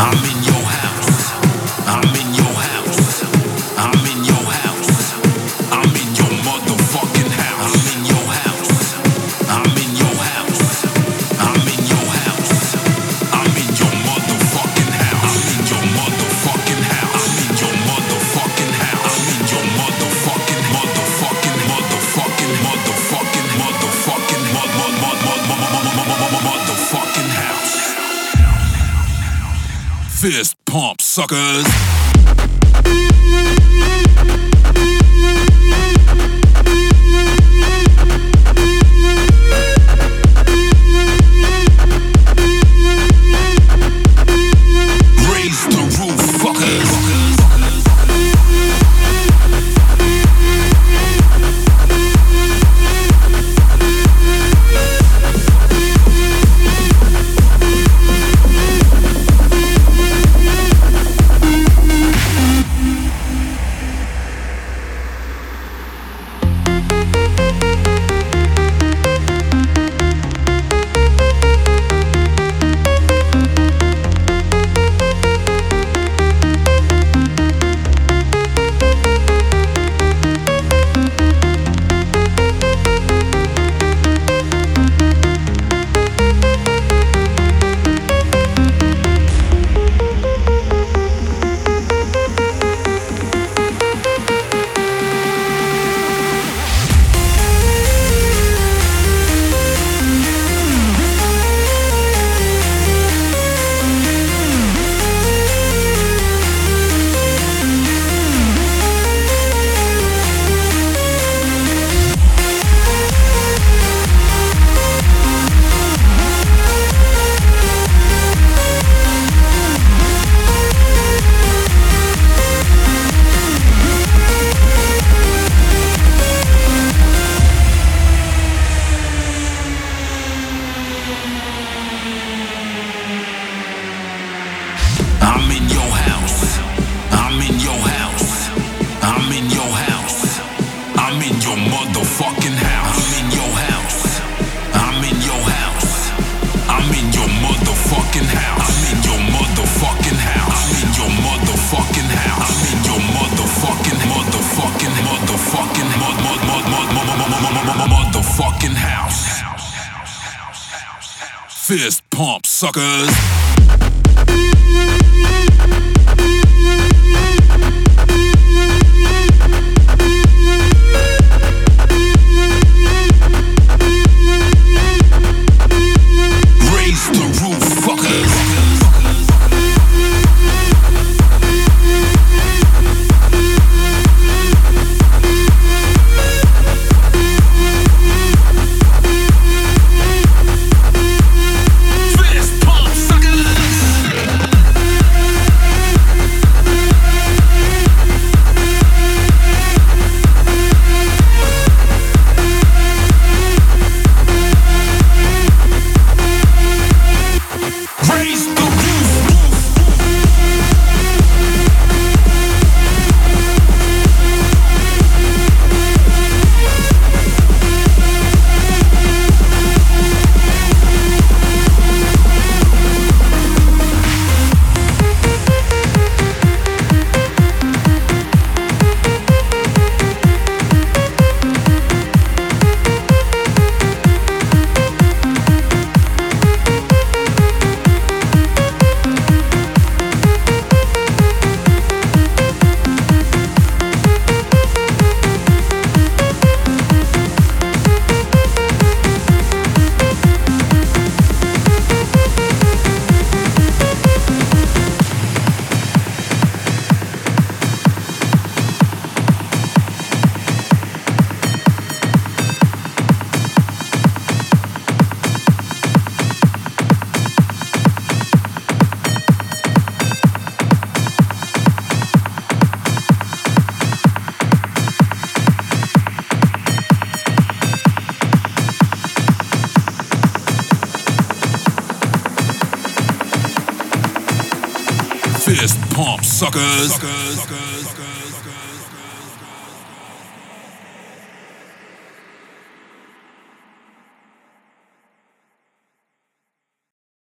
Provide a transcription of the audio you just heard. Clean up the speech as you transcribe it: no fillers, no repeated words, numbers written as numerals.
I'm in your house. I'm in your house. I'm in your house. I'm in your motherfucking house. I'm in your house. I'm in your house. I'm in your house. I'm in your motherfucking house. I'm in your motherfucking house. I'm in your motherfucking house. I'm in your motherfucking motherfucking house. Fist pump, suckers. Raise the roof, fuckers. I'm in your house. I'm in your house. I'm in your house. I'm in your motherfucking house. I'm in your house. I'm in your house. I'm in your motherfucking house. I'm in your motherfucking house. I'm in your motherfucking house. I'm in your motherfucking house. Fist pump, suckers. Fist pump, suckers.